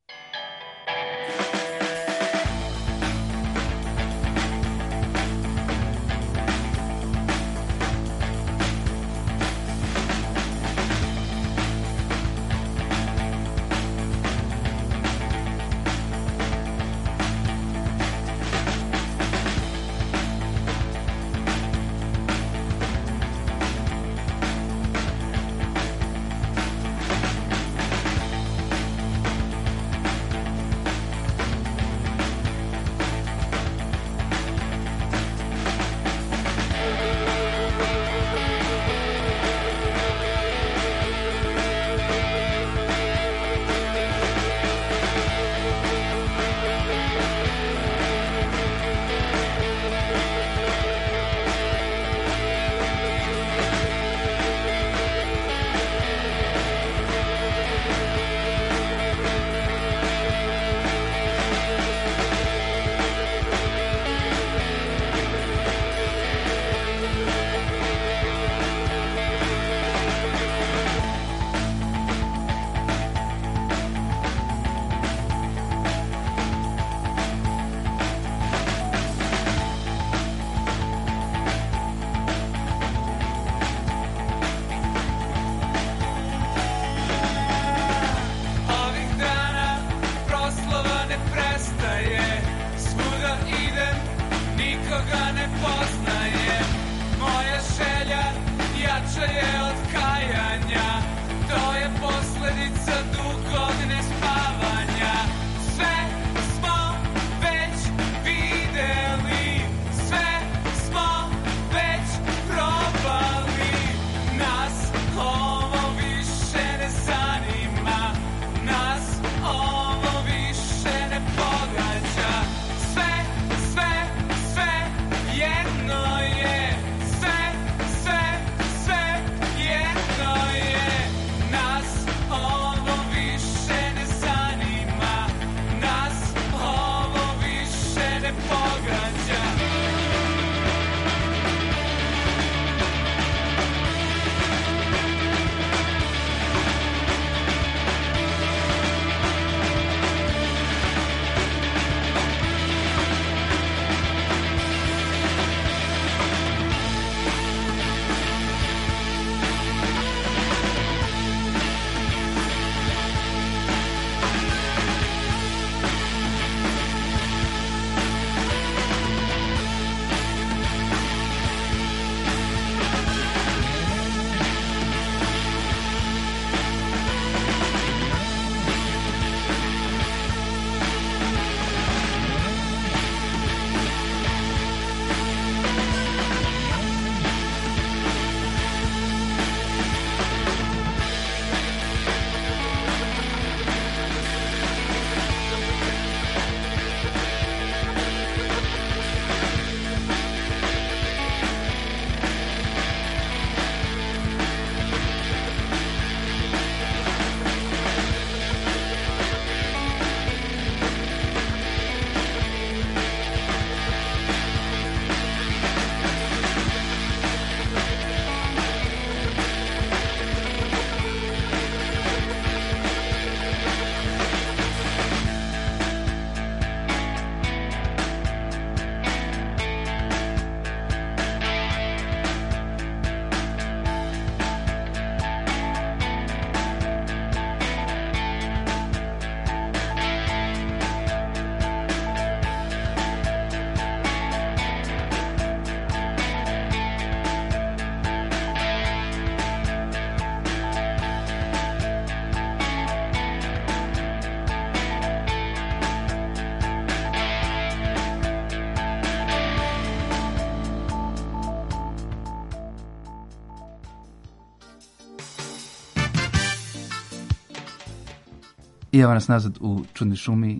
I evo nas nazad u Čudnoj šumi.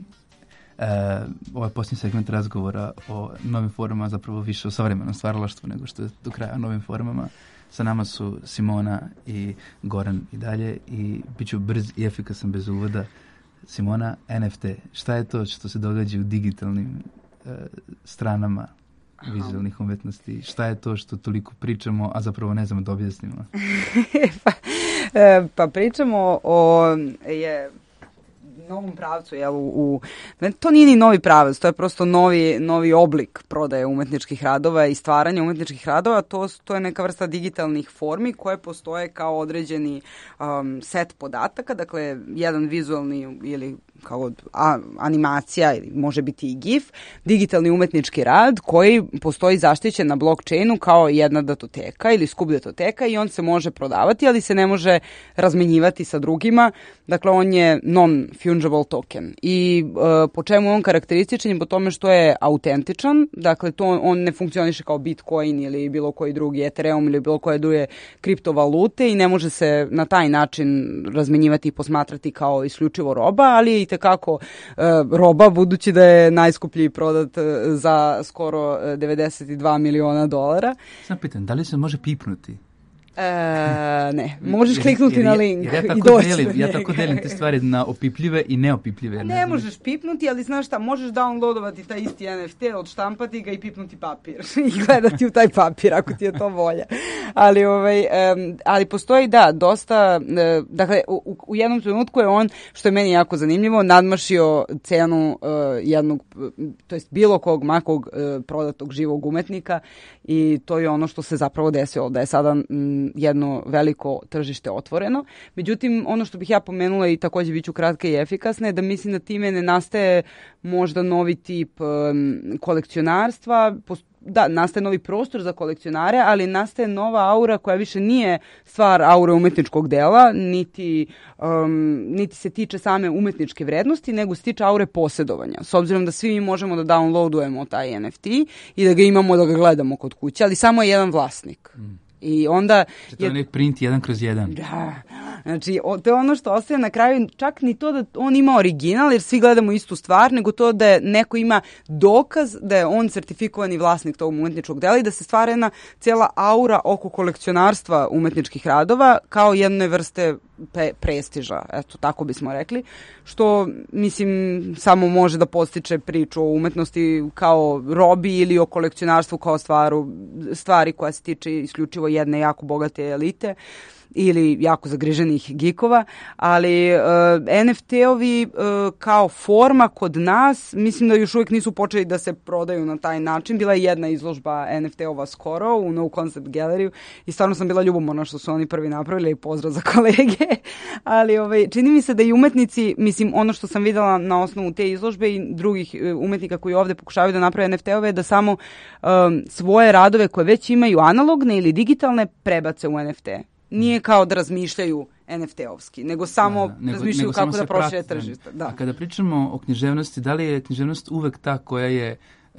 Ovaj posljednji segment razgovora o novim formama, zapravo više o savremenom stvaralaštvu nego što je do kraja o novim formama. Sa nama su Simona i Goran i dalje i bit ću brz i efikasan bez uvoda. Simona, NFT, šta je to što se događa u digitalnim stranama vizualnih umetnosti? Šta je to što toliko pričamo, a zapravo ne znamo da objasnimo? Pa pričamo o novom pravcu, to nije ni novi pravac, to je prosto novi oblik prodaje umetničkih radova i stvaranja umetničkih radova, to je neka vrsta digitalnih formi koje postoje kao određeni set podataka, dakle jedan vizualni ili kao animacija ili može biti i GIF, digitalni umetnički rad koji postoji zaštićen na blockchainu kao jedna datoteka ili skup datoteka i on se može prodavati, ali se ne može razmenjivati sa drugima. Dakle, on je non-fungible token. I po čemu je on karakterističan? Po tome što je autentičan, dakle, on ne funkcioniše kao Bitcoin ili bilo koji drugi Ethereum ili bilo koje druge kriptovalute i ne može se na taj način razmenjivati i posmatrati kao isključivo roba, ali i tekako roba, budući da je najskuplji prodat za skoro $92 miliona. Sam pitan, da li se može pipnuti? Ne, možeš kliknuti na link i doći do njega. Ja tako delim te stvari na opipljive i neopipljive. Ne možeš pipnuti, ali znaš šta, možeš downloadovati taj isti NFT, odštampati ga i pipnuti papir i gledati u taj papir ako ti je to volja. Ali postoji, dosta, dakle, u jednom trenutku je on, što je meni jako zanimljivo, nadmašio cenu jednog, to jest bilo kog makog prodatog živog umetnika i to je ono što se zapravo desilo, da je sada jedno veliko tržište otvoreno. Međutim, ono što bih ja pomenula i takođe biću kratka i efikasna je da mislim da time ne nastaje možda novi tip kolekcionarstva, nastaje novi prostor za kolekcionare, ali nastaje nova aura koja više nije stvar aure umetničkog dela, niti se tiče same umetničke vrednosti, nego se tiče aure posjedovanja. S obzirom da svi mi možemo da downloadujemo taj NFT i da ga imamo, da ga gledamo kod kuće, ali samo je jedan vlasnik. I onda to je print 1/1. Da, znači to je ono što ostaje na kraju, čak ni to da on ima original, jer svi gledamo istu stvar, nego to da neko ima dokaz da je on certifikovani vlasnik tog umetničkog dela i da se stvara jedna cijela aura oko kolekcionarstva umetničkih radova kao jedne vrste prestiža, eto tako bismo rekli, što mislim samo može da podstiče priču o umetnosti kao robi ili o kolekcionarstvu kao stvari koja se tiče isključivo jedne jako bogate elite ili jako zagriženih gikova, ali NFT-ovi kao forma kod nas, mislim da još uvijek nisu počeli da se prodaju na taj način. Bila je jedna izložba NFT-ova skoro u No Concept Gallery i stvarno sam bila ljubomorna što su oni prvi napravili i pozdrav za kolege, ali čini mi se da i umetnici, mislim ono što sam videla na osnovu te izložbe i drugih umetnika koji ovde pokušavaju da naprave NFT-ove, da samo svoje radove koje već imaju analogne ili digitalne prebace u NFT. Nije kao da razmišljaju NFT-ovski, nego samo razmišljaju kako da prošire tržište. Da. A kada pričamo o književnosti, da li je književnost uvek ta koja je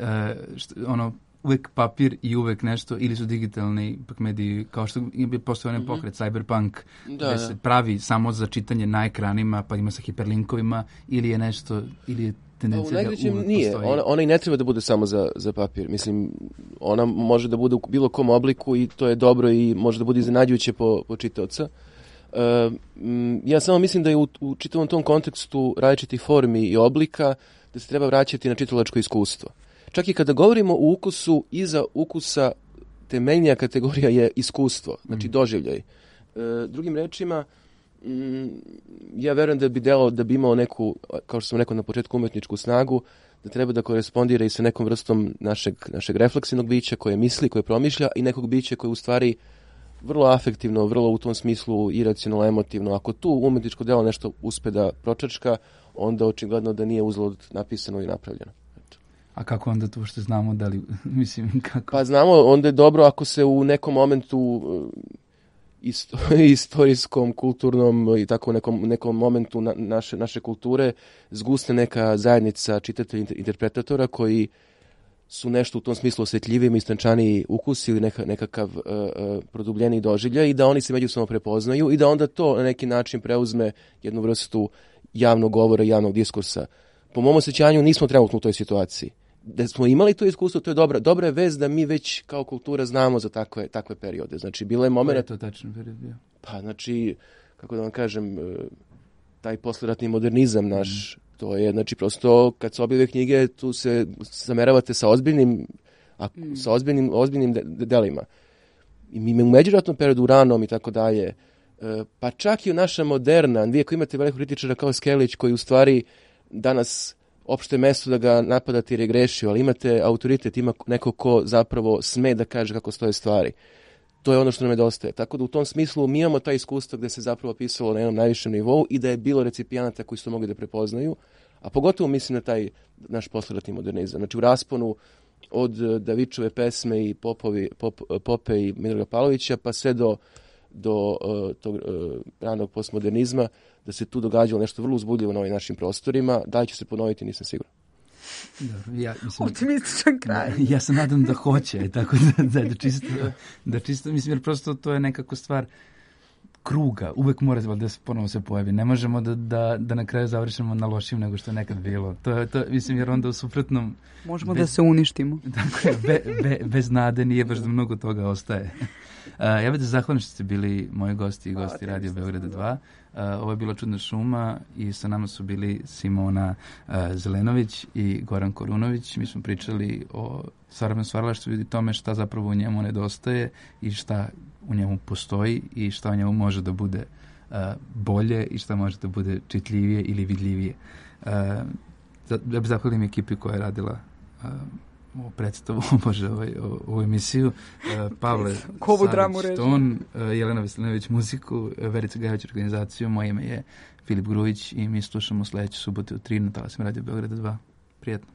uvek papir i uvek nešto, ili su digitalni ipak mediji, kao što je postao onaj pokret Cyberpunk, gde se pravi samo za čitanje na ekranima, pa ima sa hiperlinkovima, ili je nešto, ili je tendencija da uvek nije. Postoji. Ona i ne treba da bude samo za papir. Mislim, ona može da bude u bilo kom obliku i to je dobro i može da bude iznenađujuće po čitaoca. Ja samo mislim da je u čitavom tom kontekstu različitih formi i oblika da se treba vraćati na čitalačko iskustvo. Čak i kada govorimo o ukusu, iza ukusa temeljnija kategorija je iskustvo, znači doživljaj. Drugim rečima, ja verujem da bi delao, da bi imao neku, kao što sam rekao na početku, umetničku snagu, da treba da korespondira i sa nekom vrstom našeg refleksivnog bića koje misli, koje promišlja i nekog bića koje u stvari vrlo afektivno, vrlo u tom smislu iracionalno, emotivno. Ako tu umetničko delo nešto uspe da pročačka, onda očigledno da nije uzalud napisano i napravljeno. A kako onda to što znamo, da li, mislim, kako? Pa znamo, onda je dobro ako se u nekom momentu istorijskom, kulturnom i tako nekom momentu naše kulture zgusne neka zajednica čitatelja interpretatora koji su nešto u tom smislu osjetljiviji, istančaniji ukus ili nekakav produbljeniji doživljaj i da oni se međusobno prepoznaju i da onda to na neki način preuzme jednu vrstu javnog govora i javnog diskursa. Po mom osjećanju nismo trenutno u toj situaciji. da smo imali to iskustvo, to je dobra je vez da mi već kao kultura znamo za takve periode. Znači, bilo je moment... Koji je to tačno period bio? Pa, znači, kako da vam kažem, taj posleratni modernizam naš, to je, znači, prosto, kad se objave knjige, tu se zameravate sa ozbiljnim delima. I mi u međuratnom periodu, ranom i tako dalje, pa čak i naša moderna, vi ako imate velikog kritičara kao Skellić, koji u stvari danas opšte mesto da ga napadate jer je grešio, ali imate autoritet, ima neko ko zapravo sme da kaže kako stoje stvari. To je ono što nam nedostaje. Tako da u tom smislu mi imamo taj iskustvo gde se zapravo pisalo na jednom najvišem nivou i da je bilo recipijenata koji su mogli da prepoznaju, a pogotovo mislim na taj naš posleratni modernizam. Znači u rasponu od Davičove pesme i Pope i Miodraga Pavlovića pa sve do tog ranog postmodernizma, da se tu događalo nešto vrlo uzbudljivo na ovim našim prostorima. Da li će se ponoviti, nisam siguran. Optimističan kraj. Ja se nadam da hoće, tako da čisto, mislim, jer prosto to je nekako stvar kruga, uvek mora da se ponovo se pojavi. Ne možemo da na kraju završimo na lošim nego što je nekad bilo. To mislim, jer onda u suprotnom... Možemo da se uništimo. Tako je, bez nade nije baš da mnogo toga ostaje. Ja bih da zahvalim što ste bili moji gosti i gosti Radio Beograda 2. Ovo je bila Čudna šuma i sa nama su bili Simona Zelenović i Goran Korunović. Mi smo pričali o savremenom stvaralaštvu i tome šta zapravo u njemu nedostaje i šta u njemu postoji i šta u njemu može da bude bolje i šta može da bude čitljivije ili vidljivije. Ja bih zahvalim ekipi koja je radila ovu predstavu, ovu emisiju. Pavle Savić, ton, Jelena Veselinović muziku, Verica Gajović organizaciju, moje ime je Filip Grujić i mi slušamo sledeću subotu u 3 na talasima Radio Beograda 2. Prijetno.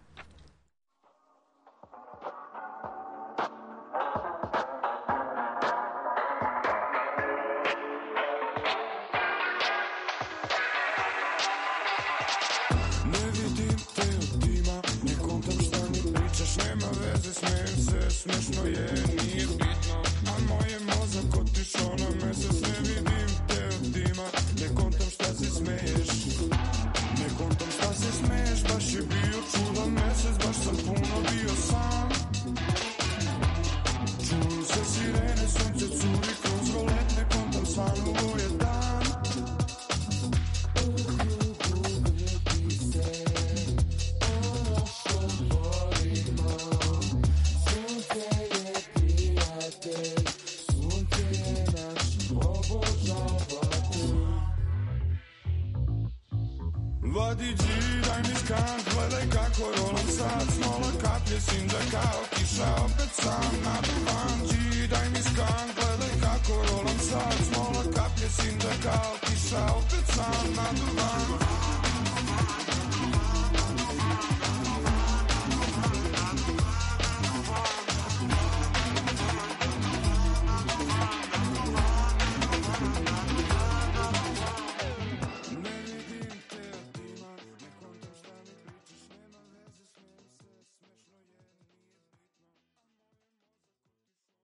Smešno je, nije bitno, a moje mozak otišao na mesec. Ne vidim te od tima, ne kontam šta se smeješ. Ne kontam šta se smeješ, baš je bio čudan mesec. Baš sam puno bio sam. Čuju se sirene, sunce curi kroz rolet. Ne kontam stvarno, ovo je dan. Vadiđi, daj mi skan, gledaj kako rolam sad. Smola kaplje, sinđa kao kiša, opet sam naduvan. Dži, daj mi skan, gledaj kako rolam sad. Smola kaplje, sinđa kao kiša, opet sam naduvan.